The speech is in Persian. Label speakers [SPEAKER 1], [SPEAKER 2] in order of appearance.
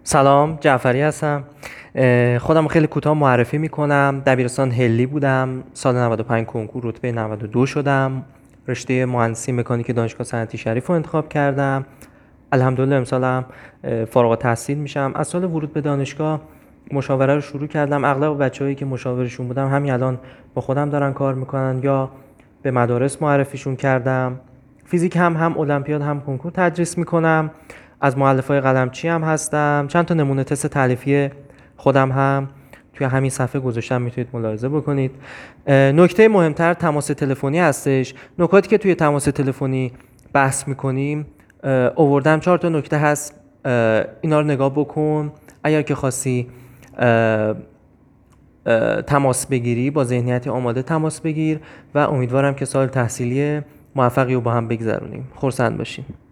[SPEAKER 1] سلام، جعفری هستم. خودم خیلی کوتاه معرفی میکنم. دبیرستان هلی بودم. سال 95 کنکور رتبه 92 شدم. رشته مهندسی مکانیک دانشگاه صنعتی شریف رو انتخاب کردم. الحمدلله امسالم فارغ التحصیل میشم. از سال ورود به دانشگاه مشاوره رو شروع کردم. اغلب بچه‌هایی که مشاورشون بودم همین الان با خودم دارن کار میکنن یا به مدارس معرفیشون کردم. فیزیک هم المپیاد هم کنکور تدریس میکنم. از مؤلفه‌های قلمچی هم هستم. چند تا نمونه تست تالیفی خودم هم توی همین صفحه گذاشتم، میتونید ملاحظه بکنید. نکته مهمتر تماس تلفنی هستش. نکاتی که توی تماس تلفنی بحث میکنیم آوردم 4 تا نکته هست. اینا رو نگاه بکن. اگر که خواستی تماس بگیری با ذهنیت آماده تماس بگیر و امیدوارم که سال تحصیلی موفقی رو با هم بگذرونیم. خرسند باشین.